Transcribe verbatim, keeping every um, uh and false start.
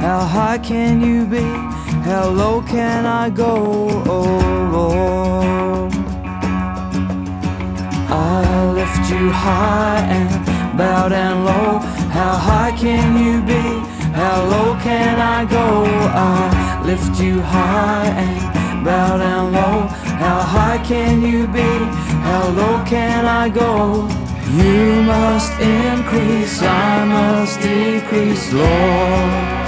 How high can you be? How low can I go? Oh Lord, I lift you high and bow down low. How high can you be? How low can I go? I lift you high and bow down low. How high can you be? How low can I go? You must increase, I must decrease, Lord.